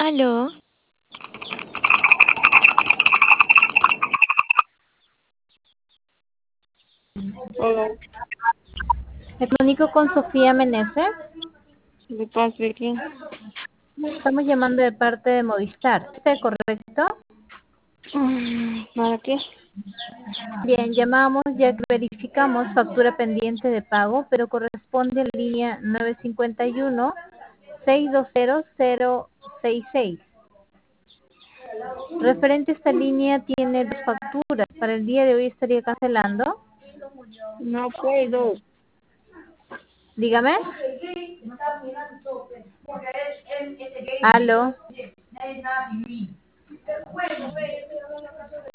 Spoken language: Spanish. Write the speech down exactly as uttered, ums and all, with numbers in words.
Aló, Hola, Me comunico con Sofía Meneses. ¿de parte de quién? Estamos llamando de parte de Movistar. ¿Está correcto? Mm, ¿Para qué? Bien, llamamos ya que verificamos factura pendiente de pago, pero corresponde a la línea nueve cinco uno, seis dos cero, cero seis seis. Referente a esta línea tiene dos facturas. Para el día de hoy estaría cancelando. No puedo. Dígame. Aló.